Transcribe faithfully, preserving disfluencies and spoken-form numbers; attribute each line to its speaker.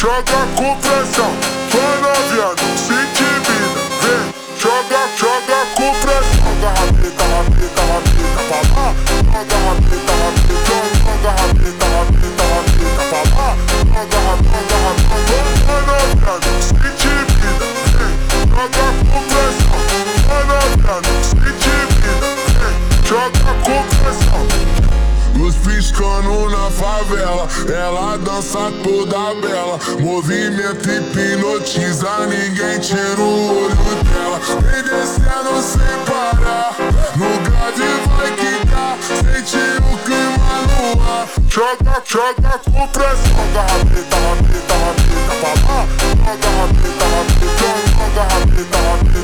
Speaker 1: joga com pressão. Vai novinha, não se intimida. Vem, joga, joga com pressão. Joga rabeta, rabeta, rabeta pra lá. Joga rabeta, rabeta, joga rabeta, rabeta, rabeta pra lá. Joga rabeta, rabeta, vai novinha, não se intimida. Vem, joga com pressão. Vai novinha, não se intimida. Vem, joga com pressão. Luz piscando na favela, ela dança toda bela. Movimento hipnotiza, ninguém tira o olho dela. Vem descendo sem parar, no grade vai quicar. Sente o clima no ar. Joga, joga com pressão. Joga rabeta, rabeta, rabeta pra lá. Joga rabeta, rabeta, joga rabeta, rabeta.